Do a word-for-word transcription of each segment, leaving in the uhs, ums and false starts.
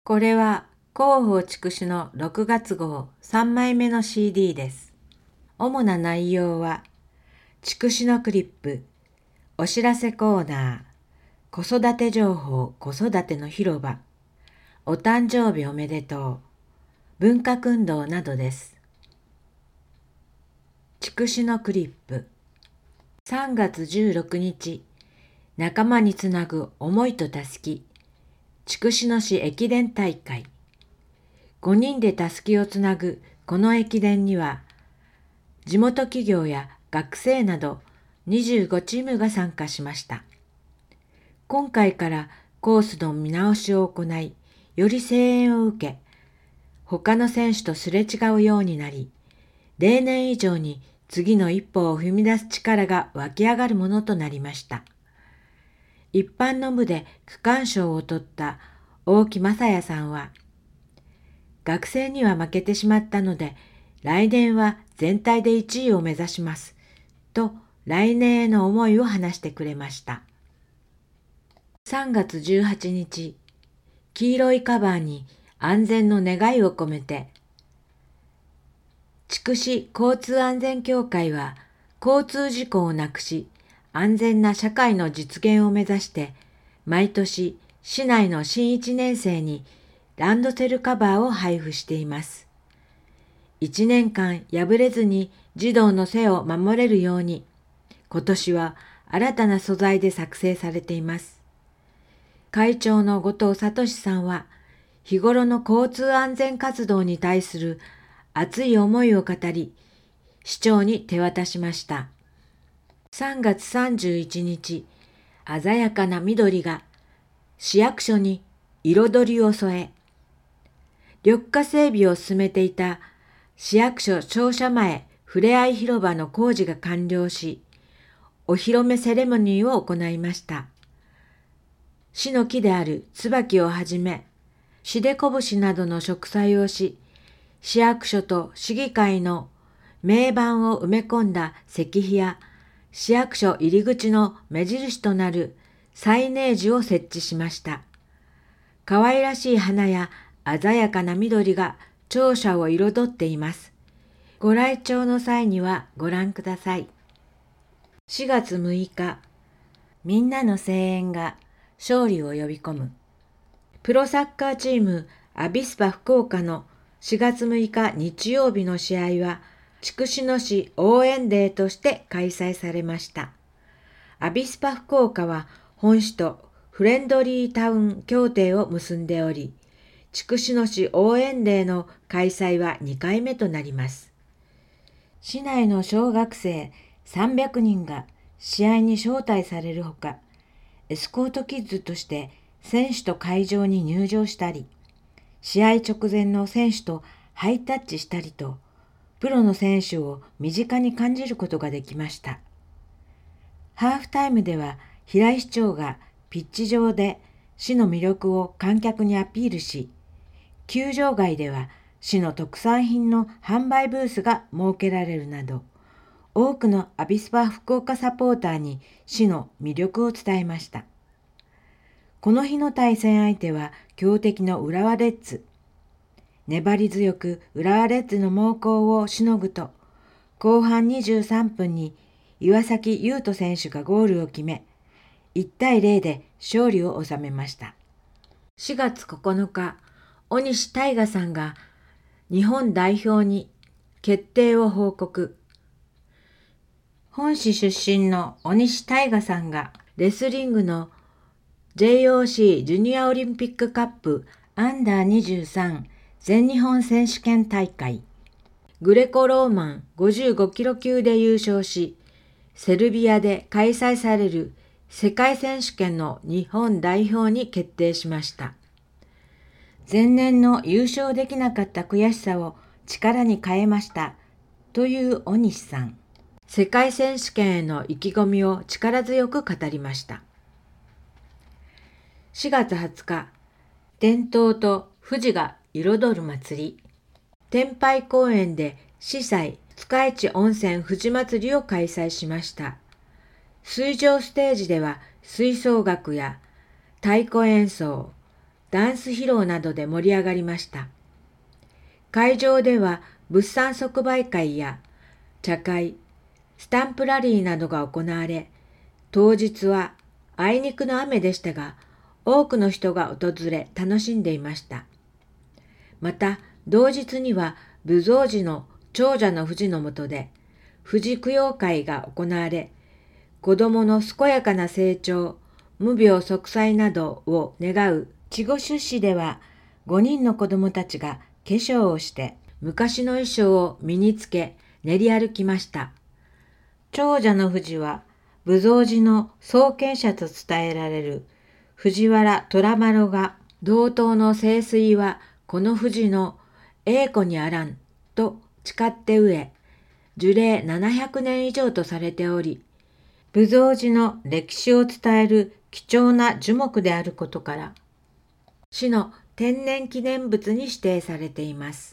これは広報筑紫のろくがつ号さんまいめの シーディー です。主な内容は、筑紫のクリップ、お知らせコーナー、子育て情報子育ての広場、お誕生日おめでとう、文化訓導などです。筑紫のクリップ、さんがつじゅうろくにち、仲間につなぐ思いとたすき、筑紫野市駅伝大会。ごにんでたすきをつなぐこの駅伝には、地元企業や学生などにじゅうごチームが参加しました。今回からコースの見直しを行い、より声援を受け、他の選手とすれ違うようになり、例年以上に次の一歩を踏み出す力が湧き上がるものとなりました。一般の部で区間賞を取った大木雅也さんは、学生には負けてしまったので、来年は全体でいちいを目指します、と来年への思いを話してくれました。さんがつじゅうはちにち、黄色いカバーに安全の願いを込めて、筑紫交通安全協会は交通事故をなくし、安全な社会の実現を目指して、毎年市内の新いちねんせいにランドセルカバーを配布しています。いちねんかん破れずに児童の背を守れるように、今年は新たな素材で作成されています。会長の後藤聡さんは、日頃の交通安全活動に対する熱い思いを語り、市長に手渡しました。さんがつさんじゅういちにち、鮮やかな緑が市役所に彩りを添え、緑化整備を進めていた市役所庁舎前ふれあい広場の工事が完了し、お披露目セレモニーを行いました。市の木である椿をはじめ、しでこぶしなどの植栽をし、市役所と市議会の銘板を埋め込んだ石碑や、市役所入り口の目印となるサイネージを設置しました。可愛らしい花や鮮やかな緑が庁舎を彩っています。ご来庁の際にはご覧ください。しがつむいか、みんなの声援が勝利を呼び込む。プロサッカーチームアビスパ福岡のしがつむいか日曜日の試合は、筑紫野市応援デーとして開催されました。アビスパ福岡は本市とフレンドリータウン協定を結んでおり、筑紫野市応援デーの開催はにかいめとなります。市内の小学生さんびゃくにんが試合に招待されるほか、エスコートキッズとして選手と会場に入場したり、試合直前の選手とハイタッチしたりと、プロの選手を身近に感じることができました。ハーフタイムでは平井市長がピッチ上で市の魅力を観客にアピールし、球場外では市の特産品の販売ブースが設けられるなど、多くのアビスパ福岡サポーターに市の魅力を伝えました。この日の対戦相手は強敵の浦和レッズ。粘り強く浦和レッズの猛攻をしのぐと、後半にじゅうさんぷんに岩崎優斗選手がゴールを決め、いちたいゼロで勝利を収めました。しがつここのか、尾西大河さんが日本代表に決定を報告。本市出身の尾西大河さんがレスリングの ジェイオーシー ジュニアオリンピックカップアンダーにじゅうさん全日本選手権大会グレコローマンごじゅうごキロきゅうで優勝し、セルビアで開催される世界選手権の日本代表に決定しました。前年の優勝できなかった悔しさを力に変えましたという尾西さん。世界選手権への意気込みを力強く語りました。しがつはつか、伝統と富士が彩る祭り。天拝公園で司祭塚市温泉富士祭りを開催しました。水上ステージでは吹奏楽や太鼓演奏、 ダンス披露などで盛り上がりました。会場では物産即売会や茶会、スタンプラリーなどが行われ、当日はあいにくの雨でしたが、多くの人が訪れ楽しんでいました。また、同日には武蔵寺の長者の富士の下で、富士供養会が行われ、子供の健やかな成長、無病息災などを願う稚児出資では、ごにんの子供たちが化粧をして昔の衣装を身につけ練り歩きました。長者の富士は武蔵寺の創建者と伝えられる藤原虎麻呂が同等の聖水はこの富士の栄枯にあらんと誓って植え、樹齢ななひゃくねん以上とされており、武蔵寺の歴史を伝える貴重な樹木であることから、市の天然記念物に指定されています。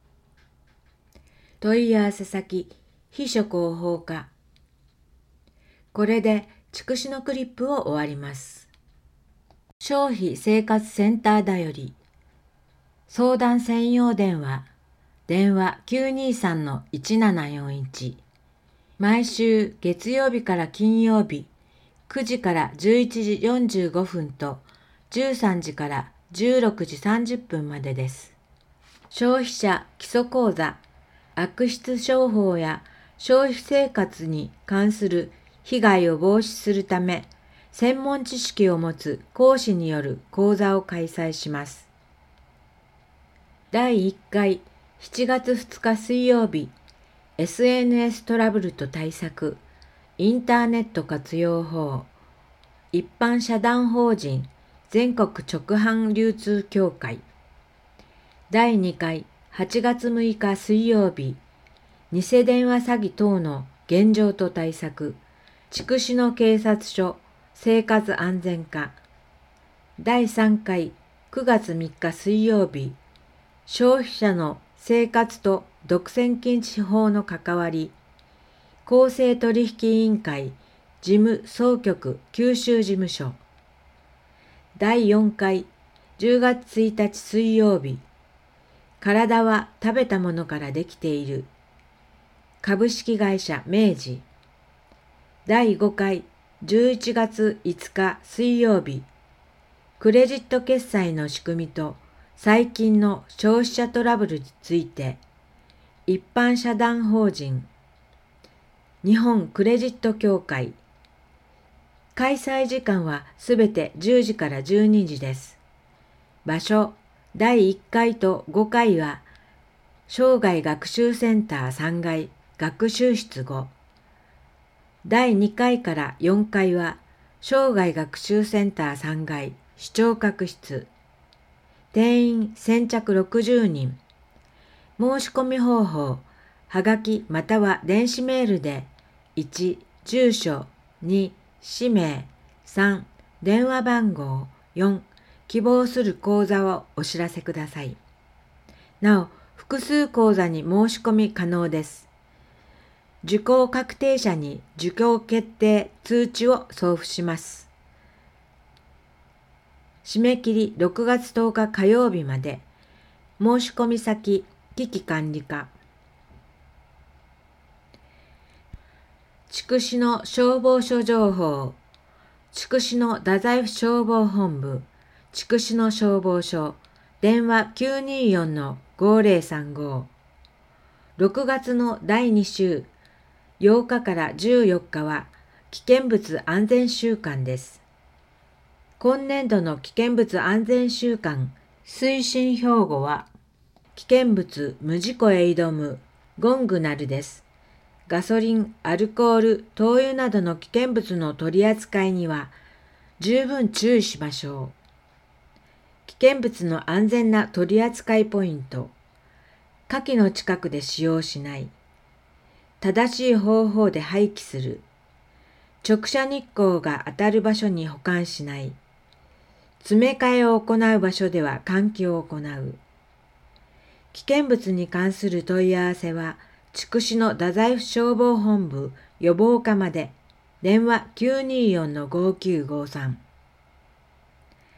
問い合わせ先、秘書広報課。これで筑紫のクリップを終わります。消費生活センターだより、相談専用電話、電話 きゅうにさんのいちななよんいち。毎週月曜日から金曜日、くじからじゅういちじよんじゅうごふんとじゅうさんじからじゅうろくじさんじゅっぷんまでです。消費者基礎講座、悪質商法や消費生活に関する被害を防止するため、専門知識を持つ講師による講座を開催します。だいいっかいしちがつふつか水曜日、エスエヌエス トラブルと対策、インターネット活用法、一般社団法人全国直販流通協会。だいにかいはちがつむいか水曜日、偽電話詐欺等の現状と対策、筑紫野警察署生活安全課。だいさんかいくがつみっか水曜日、消費者の生活と独占禁止法の関わり、公正取引委員会事務総局九州事務所。だいよんかいじゅうがつついたち水曜日、体は食べたものからできている株式会社明治。だいごかいじゅういちがついつか水曜日、クレジット決済の仕組みと最近の消費者トラブルについて、一般社団法人日本クレジット協会。開催時間はすべてじゅうじからじゅうにじです。場所、だいいっかいとごかいは生涯学習センターさんがい学習室ご。だいにかいからよんかいは生涯学習センターさんがい視聴覚室。定員先着ろくじゅうにん。申し込み方法、はがきまたは電子メールでいち、住所、に、氏名、さん、電話番号、よん、希望する講座をお知らせください。なお、複数講座に申し込み可能です。受講確定者に受講決定通知を送付します。締め切りろくがつとおか火曜日まで。申し込み先、危機管理課。筑紫野消防署情報。筑紫野太宰府消防本部。筑紫野消防署。電話 きゅうによんのごぜろさんご。ろくがつのだいに週、ようかからじゅうよっかは危険物安全週間です。今年度の危険物安全週間推進標語は、危険物無事故へ挑むゴングナルです。ガソリン、アルコール、灯油などの危険物の取り扱いには十分注意しましょう。危険物の安全な取り扱いポイント。火器の近くで使用しない。正しい方法で廃棄する。直射日光が当たる場所に保管しない。詰め替えを行う場所では換気を行う。危険物に関する問い合わせは、筑紫野太宰府消防本部予防課まで。電話 きゅうによんのごきゅうごさん。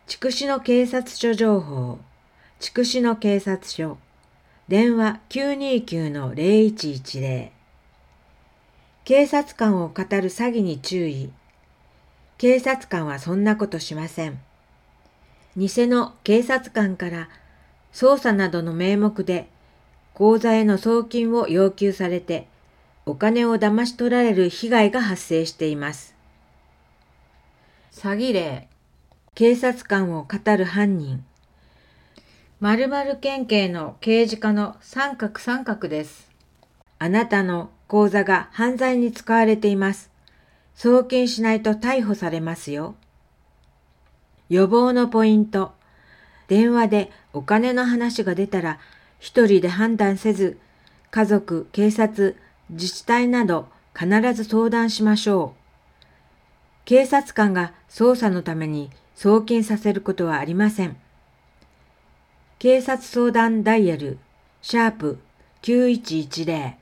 筑紫野警察署情報、筑紫野警察署、電話 きゅうにきゅうのゼロいちいちゼロ。警察官を語る詐欺に注意。警察官はそんなことしません。偽の警察官から捜査などの名目で口座への送金を要求されてお金を騙し取られる被害が発生しています。詐欺例。警察官を語る犯人。〇〇県警の刑事課の三角三角です。あなたの口座が犯罪に使われています。送金しないと逮捕されますよ。予防のポイント。電話でお金の話が出たら、一人で判断せず、家族、警察、自治体など必ず相談しましょう。警察官が捜査のために送金させることはありません。警察相談ダイヤル、シャープきゅういちいちゼ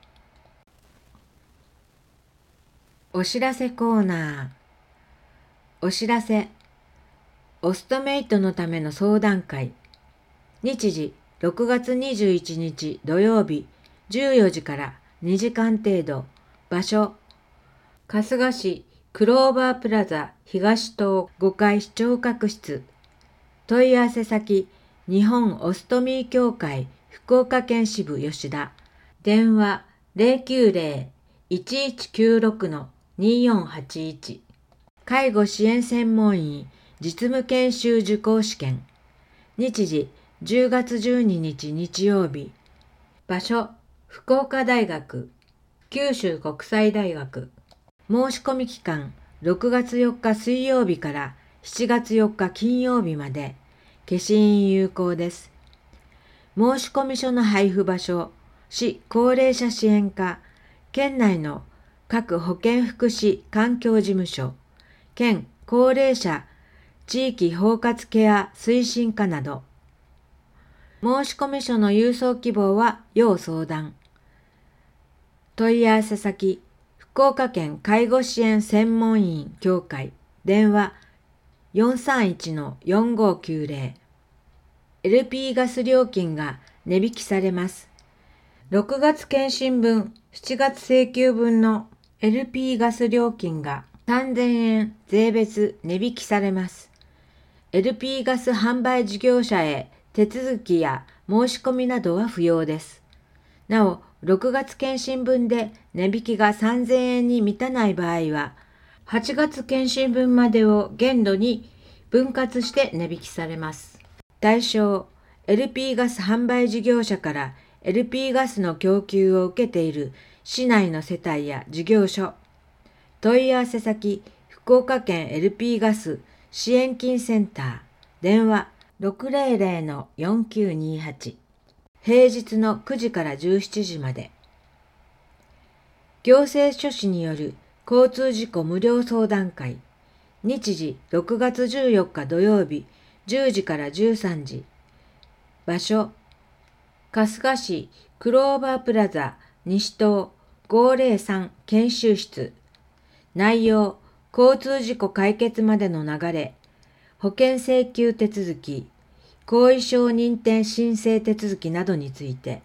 ロ。お知らせコーナー。お知らせ。オストメイトのための相談会。日時ろくがつにじゅういちにち土曜日じゅうよじからにじかん程度。場所。春日市クローバープラザ東棟ごかい視聴覚室。問い合わせ先、日本オストミー協会福岡県支部吉田。電話 ゼロきゅうゼロ いちいちきゅうろく によんはちいち。介護支援専門員実務研修受講試験。日時じゅうがつじゅうににち日曜日。場所、福岡大学、九州国際大学。申し込み期間、ろくがつよっか水曜日からしちがつよっか金曜日まで、消印有効です。申し込み書の配布場所、市高齢者支援課、県内の各保健福祉環境事務所、県高齢者地域包括ケア推進課など。申し込み書の郵送希望は要相談。問い合わせ先、福岡県介護支援専門員協会、電話 よんさんいちのよんごきゅうゼロ。エルピー ガス料金が値引きされます。ろくがつ検診分、しちがつ請求分の エルピー ガス料金がさんぜんえん税別値引きされます。エルピー ガス販売事業者へ手続きや申し込みなどは不要です。なお、ろくがつ検診分で値引きがさんぜんえんに満たない場合は、はちがつ検診分までを限度に分割して値引きされます。対象、エルピー ガス販売事業者から エルピー ガスの供給を受けている市内の世帯や事業所。問い合わせ先、福岡県 エルピー ガス支援金センター、電話 ろくぜろぜろのよんきゅうにはち。平日のくじからじゅうしちじまで。行政書士による交通事故無料相談会。日時ろくがつじゅうよっか土曜日じゅうじからじゅうさんじ。場所、春日市クローバープラザ西棟ごーぜろさん研修室。内容、交通事故解決までの流れ、保険請求手続き、後遺症認定申請手続きなどについて。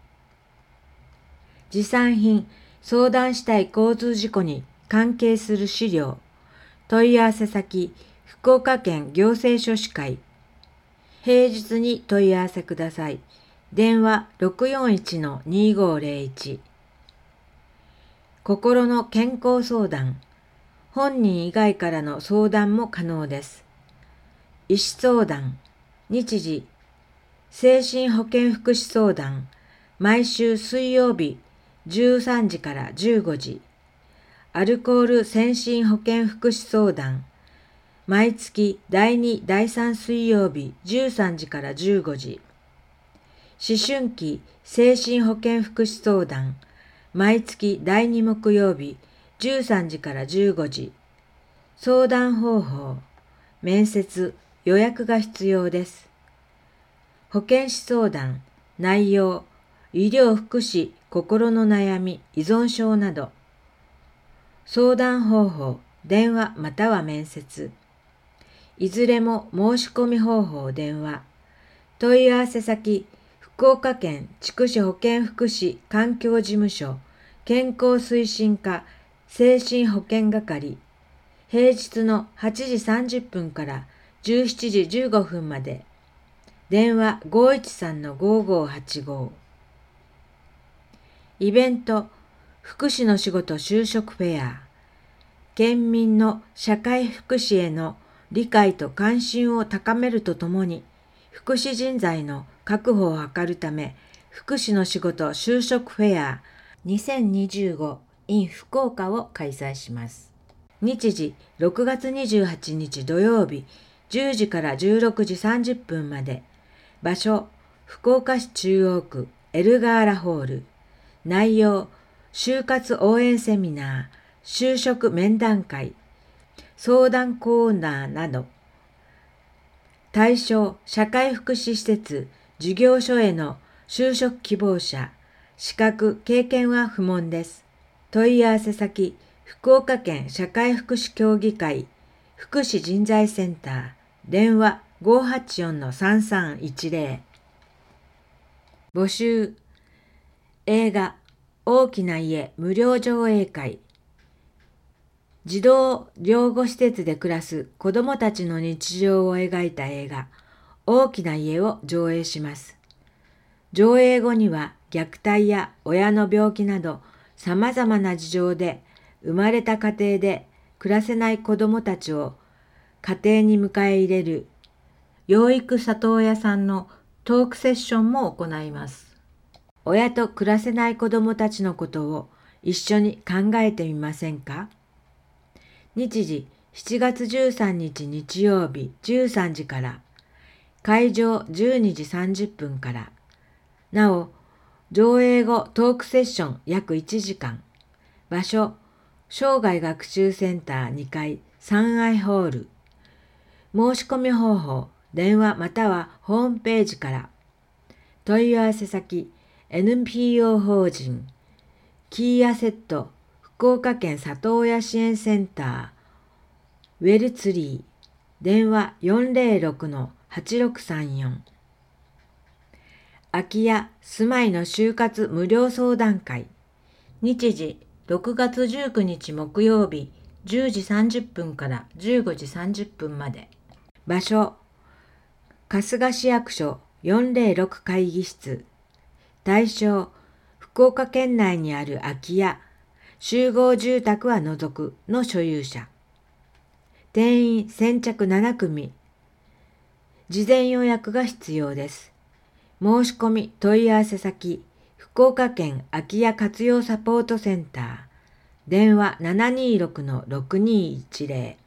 持参品、相談したい交通事故に関係する資料。問い合わせ先、福岡県行政書士会。平日に問い合わせください。電話 ろくよんいちのにごゼロいち。心の健康相談。本人以外からの相談も可能です。医師相談。日時、精神保健福祉相談。毎週水曜日じゅうさんじからじゅうごじ。アルコール先進保健福祉相談。毎月だいに、だいさん水曜日じゅうさんじからじゅうごじ。思春期精神保健福祉相談。毎月だいに木曜日じゅうさんじからじゅうごじ。相談方法。面接、予約が必要です。保健師相談。内容。医療福祉、心の悩み、依存症など。相談方法。電話または面接。 いずれも申し込み方法電話。問い合わせ先、福岡県筑紫保健福祉環境事務所健康推進課精神保健係。平日のはちじさんじゅっぷんからじゅうしちじじゅうごふんまで。電話 ごいちさんのごごうはちご。イベント、福祉の仕事就職フェア。県民の社会福祉への理解と関心を高めるとともに、福祉人材の確保を図るため、福祉の仕事就職フェアにせんにじゅうご in 福岡を開催します。日時ろくがつにじゅうはちにち土曜日じゅうじからじゅうろくじさんじゅっぷんまで。場所、福岡市中央区エルガーラホール。内容、就活応援セミナー、就職面談会、相談コーナーなど。対象、社会福祉施設、事業所への就職希望者、資格、経験は不問です。問い合わせ先、福岡県社会福祉協議会、福祉人材センター、電話 ごーはちよんのさんさんいちぜろ。募集、映画、大きな家無料上映会。児童養護施設で暮らす子どもたちの日常を描いた映画、大きな家を上映します。上映後には虐待や親の病気など様々な事情で生まれた家庭で暮らせない子どもたちを家庭に迎え入れる養育里親さんのトークセッションも行います。親と暮らせない子どもたちのことを一緒に考えてみませんか？日時しちがつじゅうさんにち日曜日じゅうさんじから、会場じゅうにじさんじゅっぷんから。なお、上映後トークセッション約いちじかん。場所、生涯学習センターにかいさんアイホール。申し込み方法、電話またはホームページから。問い合わせ先、エヌピーオー 法人、キーアセット、福岡県里親支援センター、ウェルツリー、電話 よんぜろろくのはちろくさんよん。空き家、住まいの就活無料相談会。日時、ろくがつじゅうくにち木曜日、じゅうじさんじゅっぷんからじゅうごじさんじゅっぷんまで。場所、春日市役所よんぜろろく会議室。対象、福岡県内にある空き家、集合住宅は除くの所有者。定員先着ななくみ。事前予約が必要です。申し込み問い合わせ先、福岡県空き家活用サポートセンター。電話 ななにーろくのろくにーいちぜろ。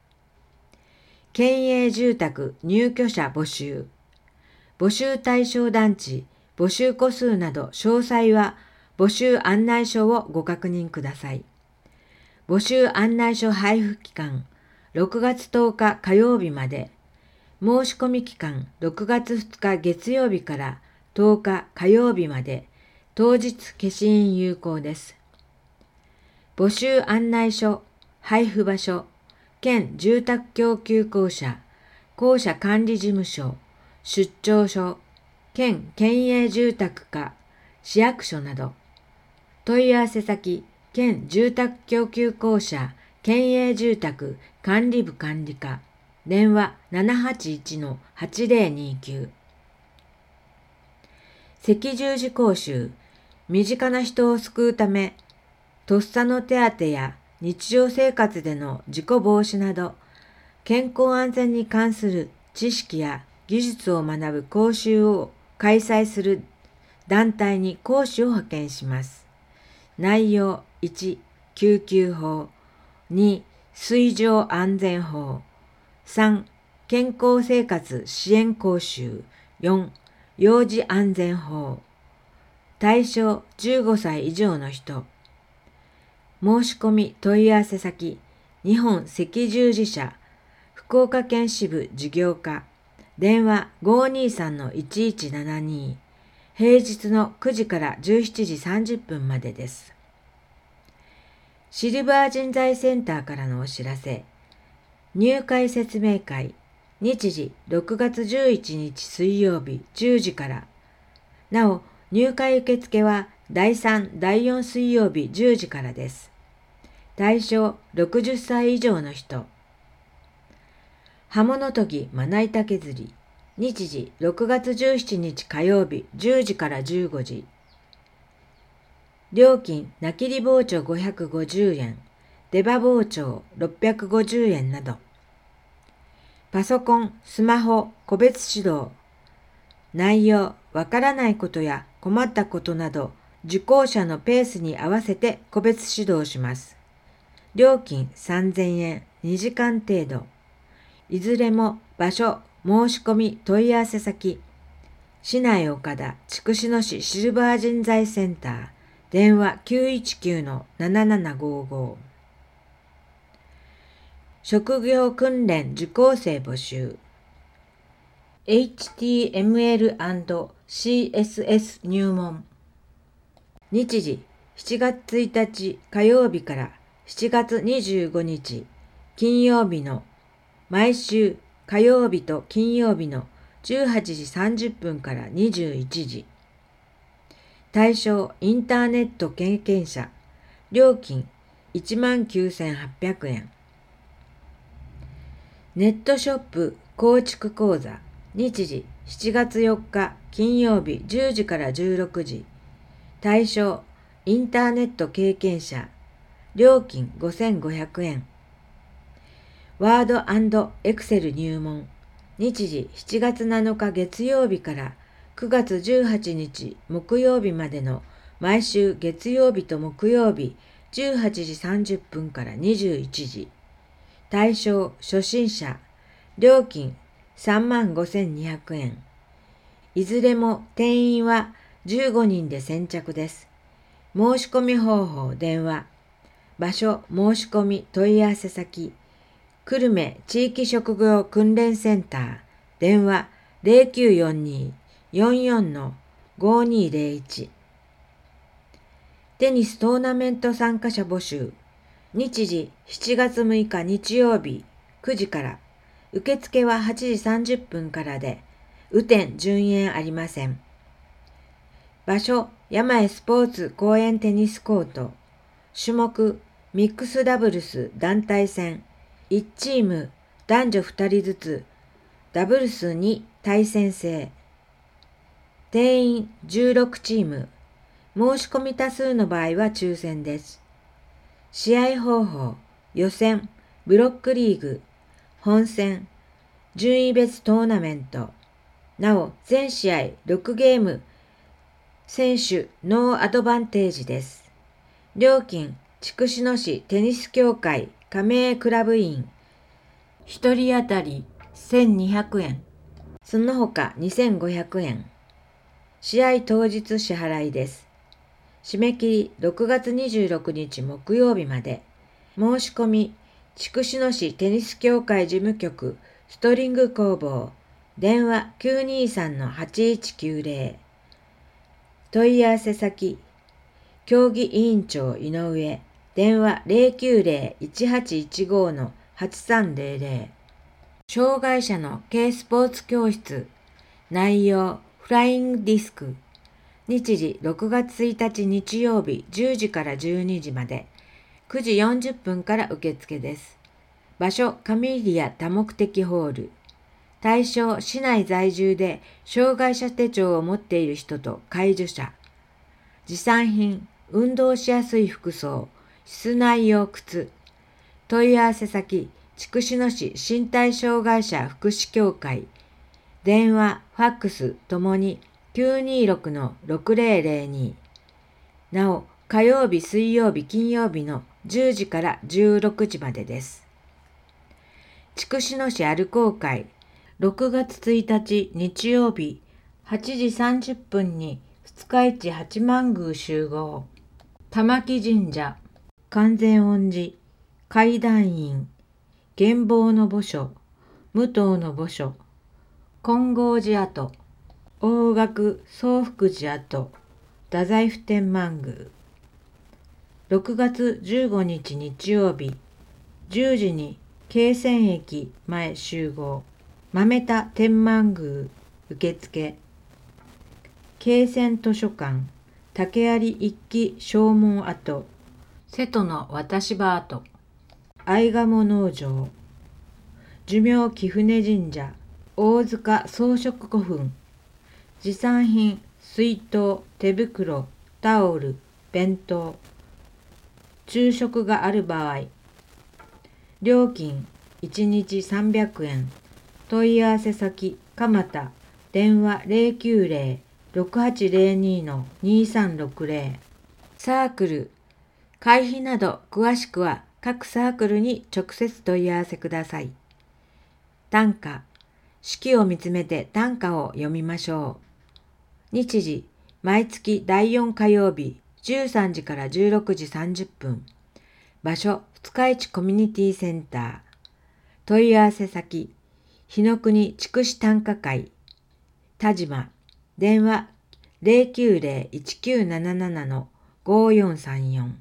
県営住宅入居者募集。募集対象団地、募集戸数など詳細は募集案内書をご確認ください。募集案内書配布期間、ろくがつとおか火曜日まで。申し込み期間、ろくがつふつか月曜日からとおか火曜日まで。当日消印有効です。募集案内書、配布場所、県住宅供給公社、公社管理事務所、出張所、県県営住宅課、市役所など。問い合わせ先、県住宅供給公社、県営住宅管理部管理課、電話 ななはちいちのはちぜろにきゅう。赤十字講習、身近な人を救うため、とっさの手当や日常生活での事故防止など、健康安全に関する知識や技術を学ぶ講習を開催する団体に講師を派遣します。内容いち、救急法、に、水上安全法、さん、健康生活支援講習、よん、幼児安全法。対象じゅうごさい以上の人。申し込み問い合わせ先、日本赤十字社、福岡県支部事業課、電話 ごーにーさんのいちいちななに。平日のくじからじゅうしちじさんじゅっぷんまでです。シルバー人材センターからのお知らせ。入会説明会日時ろくがつじゅういちにち水曜日じゅうじから。なお、入会受付はだいさん、だいよん水曜日じゅうじからです。対象ろくじゅっさい以上の人。刃物研ぎまな板削り。日時ろくがつじゅうしちにち火曜日じゅうじからじゅうごじ。料金菜切り包丁ごひゃくごじゅうえん、出刃包丁ろっぴゃくごじゅうえんなど。パソコン、スマホ、個別指導。内容、わからないことや困ったことなど、受講者のペースに合わせて個別指導します。料金さんぜんえん、にじかん程度。いずれも場所、申し込み、問い合わせ先。市内岡田、筑紫野市シルバー人材センター。電話 きゅういちきゅうのななななごーごー。職業訓練受講生募集。エイチティーエムエルアンドシーエスエス 入門。日時しちがつついたち火曜日からしちがつにじゅうごにち金曜日の毎週火曜日と金曜日のじゅうはちじさんじゅっぷんからにじゅういちじ。対象インターネット経験者。料金いちまんきゅうせんはっぴゃくえん。ネットショップ構築講座。日時しちがつよっか金曜日じゅうじからじゅうろくじ。対象インターネット経験者。料金ごせんごひゃくえん。ワード&エクセル入門。日時しちがつなのか月曜日からくがつじゅうはちにち木曜日までの毎週月曜日と木曜日じゅうはちじさんじゅっぷんからにじゅういちじ。対象初心者。料金さんまんごせんにひゃくえん。いずれも定員はじゅうごにんで先着です。申し込み方法電話。場所申し込み問い合わせ先。久留米地域職業訓練センター。電話 ゼロきゅうよんに よんよん ごにゼロいち。テニストーナメント参加者募集。日時しちがつむいか日曜日くじから。受付ははちじさんじゅっぷんからで、雨天順延ありません。場所、山へスポーツ公園テニスコート。種目、ミックスダブルス団体戦。いちチーム、男女ふたりずつ。ダブルスに対戦制。定員じゅうろくチーム。申し込み多数の場合は抽選です。試合方法、予選、ブロックリーグ、本戦、順位別トーナメント。なお、全試合ろくゲーム、選手ノーアドバンテージです。料金、筑紫野市テニス協会加盟クラブ員。ひとり当たりせんにひゃくえん。その他にせんごひゃくえん。試合当日支払いです。締め切りろくがつにじゅうろくにち木曜日まで。申し込み、筑紫野市テニス協会事務局ストリング工房。電話 きゅうにさんのはちいちきゅうぜろ。問い合わせ先、競技委員長井上。電話 ゼロきゅうゼロ いちはちいちごのはちさんゼロゼロ。障害者の軽スポーツ教室。内容、フライングディスク。日時ろくがつついたち日曜日じゅうじからじゅうにじまで。くじよんじゅっぷんから受付です。場所、カミリア多目的ホール。対象、市内在住で障害者手帳を持っている人と介助者。持参品、運動しやすい服装、室内用靴。問い合わせ先、筑紫野市身体障害者福祉協会。電話、ファックスともにきゅうにろくのろくぜろぜろに。なお、火曜日、水曜日、金曜日のじゅうじからじゅうろくじまでです。筑紫野市アルコー会。ろくがつついたち日曜日はちじさんじゅっぷんに二日市八幡宮集合。玉木神社、観世音寺、階段院、玄坊の墓所、武藤の墓所、金剛寺跡、大岳宗福寺跡、太宰府天満宮。ろくがつじゅうごにち日曜日じゅうじに京泉駅前集合。 豆田天満宮受付、京泉図書館竹有一期正門跡、瀬戸の渡し場跡、相鴨農場、寿命貴船神社、大塚装飾古墳、持参品、水筒、手袋、タオル、弁当、昼食がある場合、料金いちにちさんびゃくえん、問い合わせ先、蒲田、電話 ゼロきゅうゼロ ろくはちゼロに にさんろくゼロ、サークル、会費など詳しくは各サークルに直接問い合わせください。短歌、四季を見つめて短歌を読みましょう。日時、毎月だいよん火曜日、じゅうさんじからじゅうろくじさんじゅっぷん。場所、二日市コミュニティセンター。問い合わせ先、日の国筑紫短歌会、田島、電話ゼロきゅうゼロ いちきゅうなななな ごよんさんよん。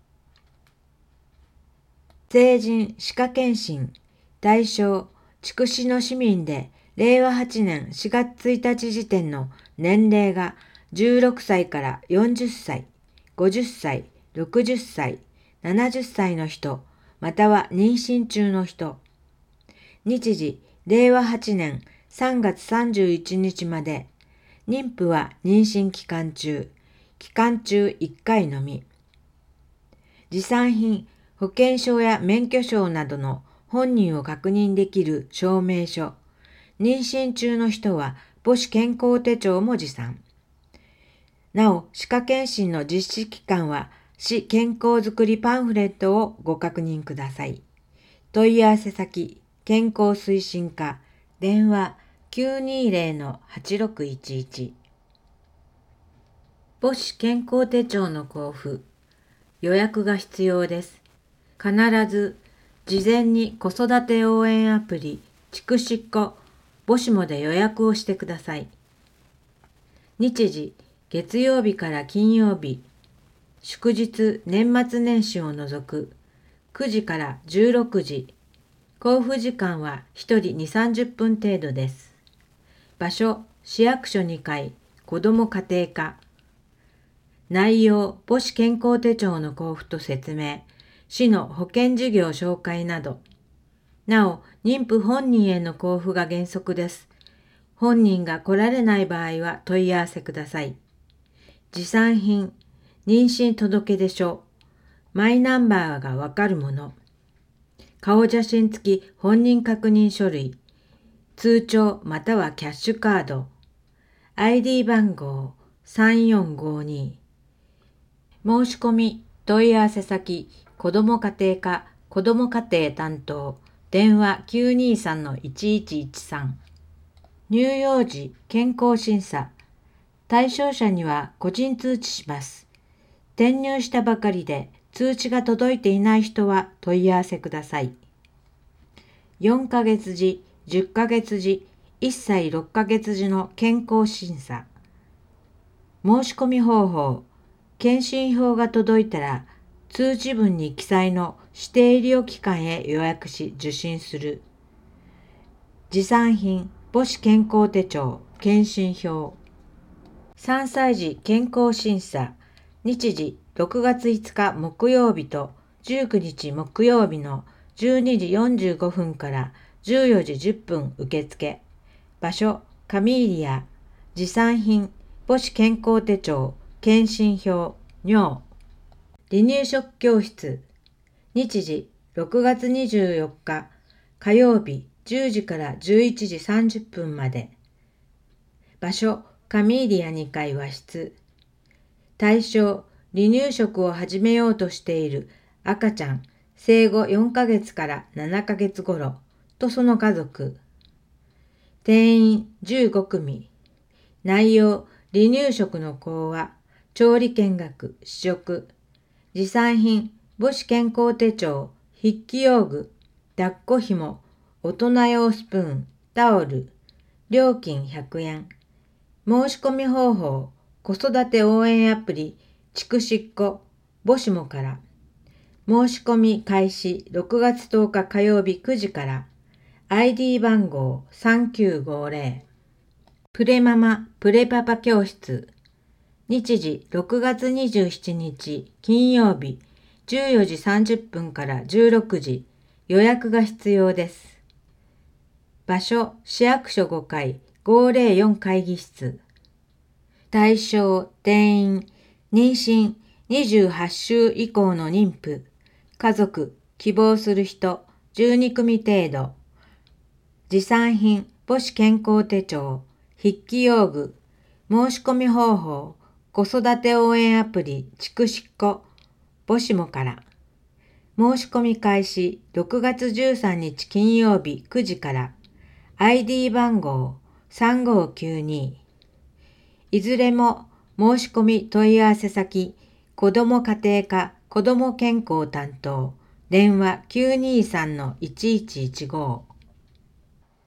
成人歯科検診、対象、筑紫の市民で、れいわはちねんしがつついたち時点の年齢がじゅうろくさいからよんじゅっさい、ごじゅっさい、ろくじゅっさい、ななじゅっさいの人、または妊娠中の人。日時、れいわはちねんさんがつさんじゅういちにちまで。妊婦は妊娠期間中、期間中いっかいのみ。持参品、保険証や免許証などの本人を確認できる証明書。妊娠中の人は母子健康手帳も持参。なお、歯科検診の実施期間は市健康づくりパンフレットをご確認ください。問い合わせ先、健康推進課、電話きゅうにゼロ はちろくいちいち。母子健康手帳の交付、予約が必要です。必ず事前に子育て応援アプリ、筑紫子、母子もで予約をしてください。日時、月曜日から金曜日、祝日、年末年始を除く、くじからじゅうろくじ、交付時間はひとりに、さんじゅっぷん程度です。場所、市役所にかい、子ども家庭課。内容、母子健康手帳の交付と説明、市の保険事業紹介など。なお、妊婦本人への交付が原則です。本人が来られない場合は問い合わせください。持参品、妊娠届出書、マイナンバーがわかるもの、顔写真付き本人確認書類、通帳またはキャッシュカード、アイディー 番号さんよんごに。申し込み、問い合わせ先、子ども家庭課、子ども家庭担当、電話 きゅうにさんのいちいちいちさん。乳幼児健康審査、対象者には個人通知します。転入したばかりで通知が届いていない人は問い合わせください。よんかげつじ、じゅっかげつじ、いっさいろっかげつじの健康審査。申し込み方法、検診票が届いたら通知文に記載の指定医療機関へ予約し受診する。持参品、母子健康手帳、検診票。さんさい児健康審査、日時ろくがついつか木曜日とじゅうくにち木曜日のじゅうにじよんじゅうごふんからじゅうよじじゅっぷん受付。場所、カミーリア。持参品、母子健康手帳、検診票、尿。離乳食教室。日時ろくがつにじゅうよっか火曜日じゅうじからじゅういちじさんじゅっぷんまで。場所、カミーリアにかい和室。対象、離乳食を始めようとしている赤ちゃん、生後よんかげつからななかげつ頃とその家族。定員じゅうごくみ。内容、離乳食の講話、調理見学、試食。持参品、母子健康手帳、筆記用具、抱っこ紐、大人用スプーン、タオル。料金ひゃくえん。申し込み方法、子育て応援アプリ、筑紫子、母子もから。申し込み開始ろくがつとおか火曜日くじから。 アイディー 番号さんきゅうごゼロ。プレママプレパパ教室。日時ろくがつにじゅうしちにち金曜日じゅうよじさんじゅっぷんからじゅうろくじ。予約が必要です。場所市役所ごかいごーぜろよん会議室。対象定員妊娠にじゅうはちしゅう以降の妊婦、家族、希望する人じゅうにくみ程度。持参品母子健康手帳、筆記用具、申し込み方法、子育て応援アプリちくしっこ、母子もから。申し込み開始ろくがつじゅうさんにち金曜日くじから。アイディー 番号さんごーきゅうに。いずれも申し込み問い合わせ先、子ども家庭課子ども健康担当、電話 きゅうにーさんのいちいちいちご。